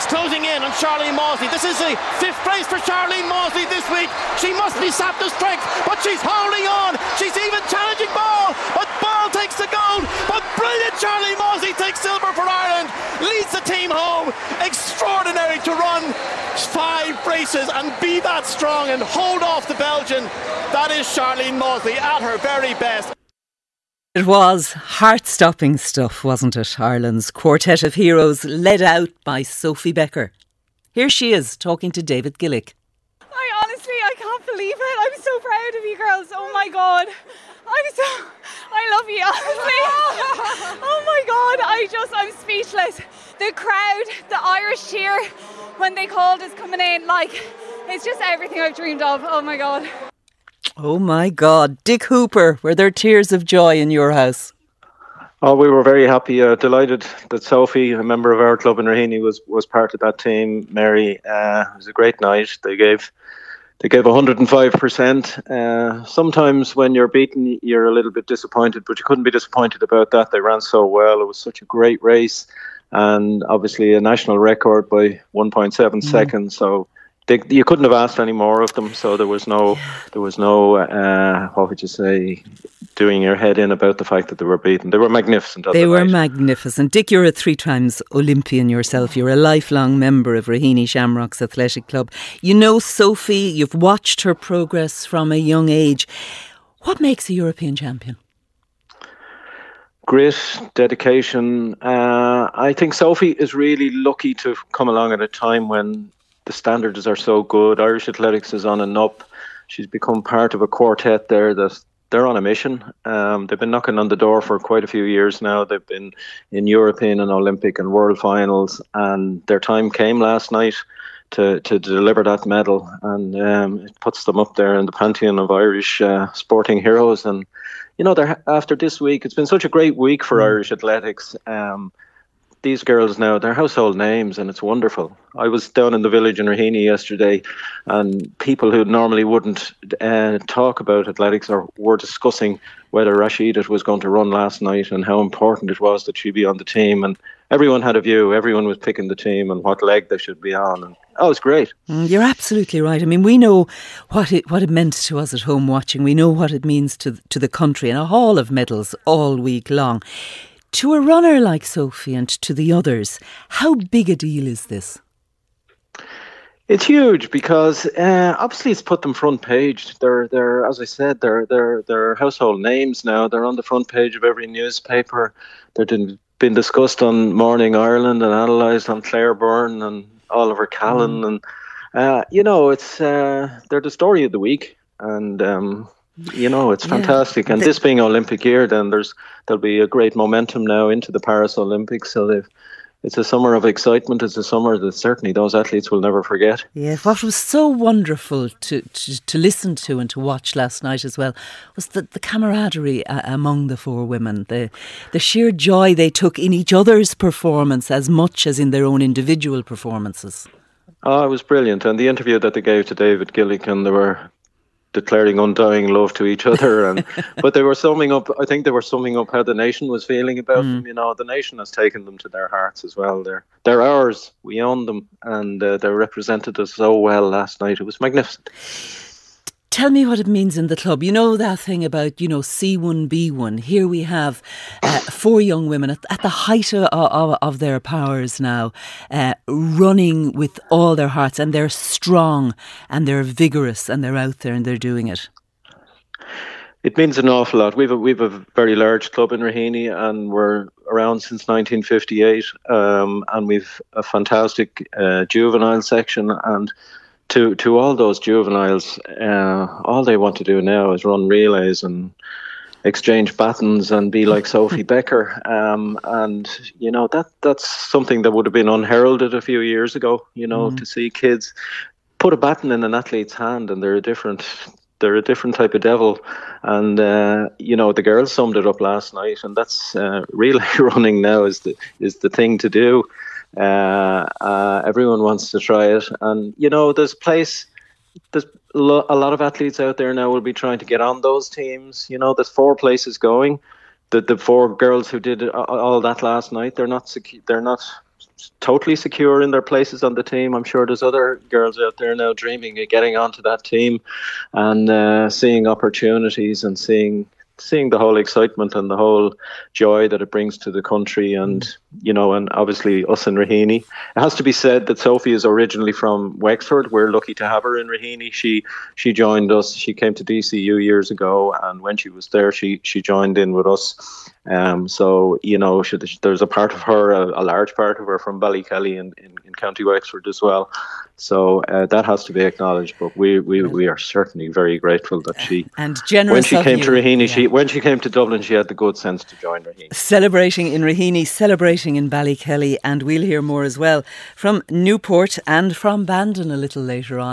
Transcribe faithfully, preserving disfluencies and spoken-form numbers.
It's closing in on Charlene Mawsey. This is the fifth place for Charlene Mawsey this week. She must be sapped to strength, but she's holding on. She's even challenging Ball, but Ball takes the gold. But brilliant Charlene Mawsey takes silver for Ireland, leads the team home. Extraordinary to run five races and be that strong and hold off the Belgian. That is Charlene Mawsey at her very best. It was heart-stopping stuff, wasn't it? Ireland's quartet of heroes, led out by Sophie Becker. Here she is, talking to David Gillick. I honestly, I can't believe it. I'm so proud of you girls. Oh my God. I'm so, I love you, honestly. Oh my God, I just, I'm speechless. The crowd, the Irish cheer when they called us coming in, like, it's just everything I've dreamed of. Oh my God. Oh my God. Dick Hooper, were there tears of joy in your house? Oh, we were very happy, uh, delighted that Sophie, a member of our club in Raheny, was was part of that team. Mary, uh, it was a great night. They gave they gave one hundred five percent. Uh, sometimes when you're beaten, you're a little bit disappointed, but you couldn't be disappointed about that. They ran so well. It was such a great race, and obviously a national record by one point seven mm. seconds. So they, you couldn't have asked any more of them. So there was no, there was no, uh, what would you say, doing your head in about the fact that they were beaten. They were magnificent. They the were night. magnificent. Dick, you're a three times Olympian yourself. You're a lifelong member of Raheny Shamrocks Athletic Club. You know Sophie, you've watched her progress from a young age. What makes a European champion? Grit, dedication. Uh, I think Sophie is really lucky to have come along at a time when the standards are so good. Irish athletics is on and up. She's become part of a quartet there that they're on a mission. Um, they've been knocking on the door for quite a few years now. They've been in European and Olympic and World finals, and their time came last night to, to deliver that medal, and um, it puts them up there in the pantheon of Irish uh, sporting heroes. And you know, they're, after this week, it's been such a great week for mm. Irish athletics. Um, these girls now, they're household names, and it's wonderful. I was down in the village in Raheny yesterday, and people who normally wouldn't uh, talk about athletics or were discussing whether Rashida was going to run last night and how important it was that she be on the team. And everyone had a view. Everyone was picking the team and what leg they should be on. And oh, it's great. Mm, you're absolutely right. I mean, we know what it what it meant to us at home watching. We know what it means to to the country, and a haul of medals all week long. To a runner like Sophie and to the others, how big a deal is this? It's huge because uh, obviously it's put them front page. They're, they're, as I said, they're, they're, they're household names now. They're on the front page of every newspaper. They're been discussed on Morning Ireland and analysed on Claire Byrne and Oliver Callan, mm. and uh, you know, it's uh, they're the story of the week, and. Um, You know, it's fantastic. Yeah. And this being Olympic year, then there's there'll be a great momentum now into the Paris Olympics. So they've, it's a summer of excitement. It's a summer that certainly those athletes will never forget. Yeah, what was so wonderful to, to, to listen to and to watch last night as well was the, the camaraderie uh, among the four women. The, the sheer joy they took in each other's performance as much as in their own individual performances. Oh, it was brilliant. And the interview that they gave to David Gillick, and they were declaring undying love to each other, and but they were summing up. I think they were summing up how the nation was feeling about mm. them. You know, the nation has taken them to their hearts as well. They're they're ours. We own them, and uh, they represented us so well last night. It was magnificent. Tell me what it means in the club. You know that thing about, you know, C one, B one. Here we have uh, four young women at, at the height of, of, of their powers now, uh, running with all their hearts, and they're strong and they're vigorous and they're out there and they're doing it. It means an awful lot. We've a, we've a very large club in Raheny, and we're around since nineteen fifty-eight, um, and we've a fantastic uh, juvenile section, and To to all those juveniles, uh, all they want to do now is run relays and exchange batons and be like Sophie Becker. Um, and, you know, that that's something that would have been unheralded a few years ago, you know, mm. to see kids put a baton in an athlete's hand, and they're a different they're a different type of devil. And, uh, you know, the girls summed it up last night, and that's uh, relay running now is the is the thing to do. Uh, uh, everyone wants to try it, and you know, there's place. There's lo- a lot of athletes out there now will be trying to get on those teams. You know, there's four places going. The the four girls who did all that last night, they're not secu- they're not totally secure in their places on the team. I'm sure there's other girls out there now dreaming of getting onto that team and uh, seeing opportunities and seeing seeing the whole excitement and the whole joy that it brings to the country, and you know, and obviously us in Raheny. It has to be said that Sophie is originally from Wexford. We're lucky to have her in Raheny. She she joined us. She came to D C U years ago, and when she was there, she she joined in with us. Um, so you know, she, there's a part of her, a, a large part of her, from Ballykelly in, in, in County Wexford as well. So uh, that has to be acknowledged. But we, we, we are certainly very grateful that she and generous when she of came you. to Raheny. Yeah. She when she came to Dublin, she had the good sense to join Raheny. Celebrating in Raheny, celebrating in Ballykelly, and we'll hear more as well from Newport and from Bandon a little later on.